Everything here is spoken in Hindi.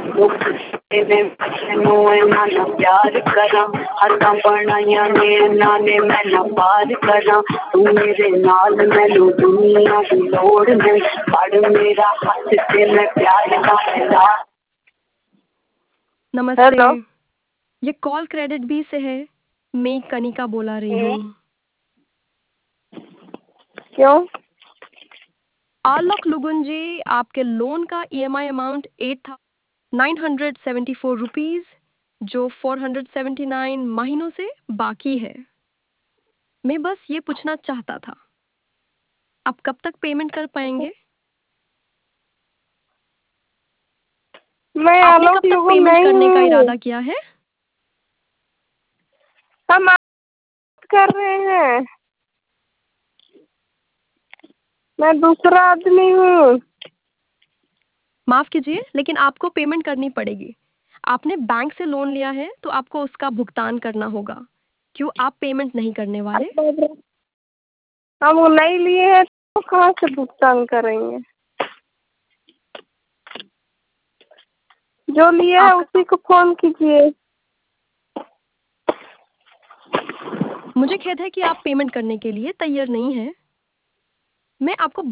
तेरे ना ना प्यार करा हदा बनाइया ने नाने मैं ना पार करा तू मेरे नाल मैनू दुनिया की लोड़ नहीं पड़ मेरा हाथ से मैं प्यार का मिला। नमस्ते। हेलो। ये कॉल क्रेडिट बी से है। मैं कनिका बोला रही हूँ। क्यों? आलोक लुगुन जी, आपके लोन का ईएमआई अमाउंट 8,974 रुपीज जो 479 महीनों से बाकी है। मैं बस ये पूछना चाहता था, आप कब तक पेमेंट कर पाएंगे? मैं आपने आलोक कब तक लुगुन पेमेंट नहीं करने का हूँ। इरादा किया है? हम बात कर रहे हैं। मैं दूसरा आदमी हूँ। माफ कीजिए, लेकिन आपको पेमेंट करनी पड़ेगी। आपने बैंक से लोन लिया है तो आपको उसका भुगतान करना होगा। क्यों आप पेमेंट नहीं करने वाले? हम वो नहीं लिए हैं तो कहाँ से भुगतान करेंगे? जो लिया है आपका उसी को फोन कीजिए। मुझे खेद है कि आप पेमेंट करने के लिए तैयार नहीं हैं। मैं आपको